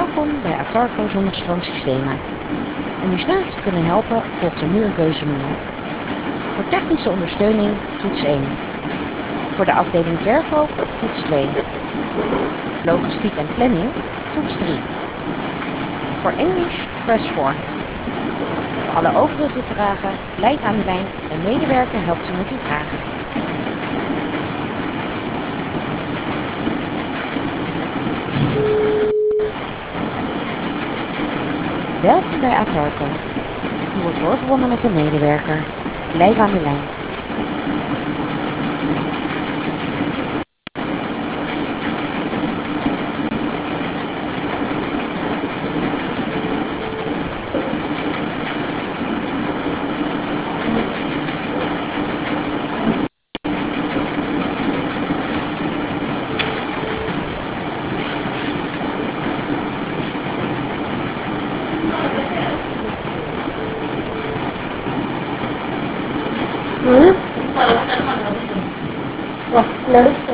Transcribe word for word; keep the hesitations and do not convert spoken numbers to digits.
Welkom bij Atarco Zonnestroomsystemen. Om je sneller te kunnen helpen volgt er nu een keuzemenu. Voor technische ondersteuning toets één. Voor de afdeling verkoop toets twee. Logistiek en planning toets drie. Voor English press vier. Voor alle overige vragen blijf aan de lijn. Een medewerker helpt u met uw vragen. Welkom bij Atarco. U wordt doorverbonden met een medewerker. Blijf aan de lijn. Hmm? Wah, menarik.